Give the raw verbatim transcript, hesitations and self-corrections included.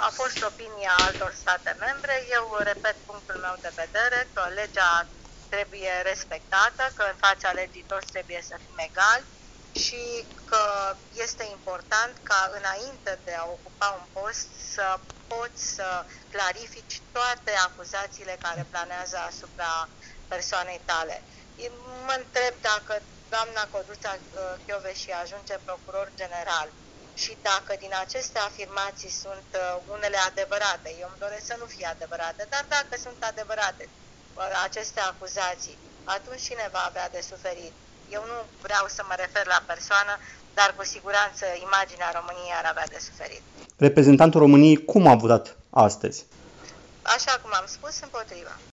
a fost opinia altor state membre. Eu repet punctul meu de vedere că legea trebuie respectată, că în fața legii toți trebuie să fim egali și că este important ca înainte de a ocupa un post să poți să clarifici toate acuzațiile care planează asupra persoanei tale. Mă întreb dacă doamna Codruța Kövesi ajunge procuror general și dacă din aceste afirmații sunt unele adevărate, eu îmi doresc să nu fie adevărate, dar dacă sunt adevărate aceste acuzații, atunci cine va avea de suferit? Eu nu vreau să mă refer la persoană, dar cu siguranță imaginea României ar avea de suferit. Reprezentantul României cum a votat astăzi? Așa cum am spus, împotriva.